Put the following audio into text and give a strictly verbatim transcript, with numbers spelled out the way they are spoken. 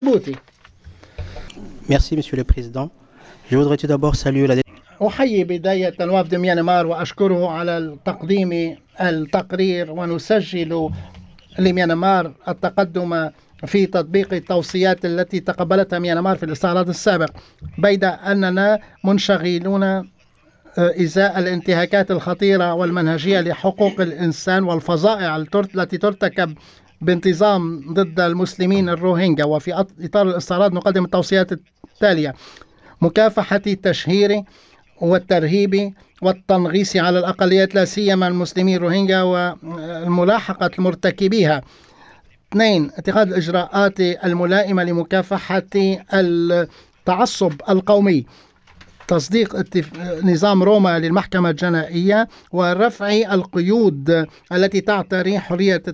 بوتي. Merci, Monsieur le Président. Je voudrais tout d'abord saluer la أحيي بداية وفد ميانمار وأشكره على تقديم التقرير، ونسجل لميانمار التقدم في تطبيق التوصيات التي تقبلتها ميانمار في الاستعراض السابق، بيد أننا منشغلون إزاء الانتهاكات الخطيرة والمنهجية لحقوق الإنسان والفظائع التي ترتكب بانتظام ضد المسلمين الروهينجا. وفي إطار الاستعراض نقدم التوصيات التالية: مكافحة التشهير والترهيب والتنغيص على الأقليات لا سيما المسلمين الروهينجا وملاحقة مرتكبيها. اثنين، اتخاذ الإجراءات الملائمة لمكافحة التعصب القومي، تصديق نظام روما للمحكمة الجنائية ورفع القيود التي تعتري حرية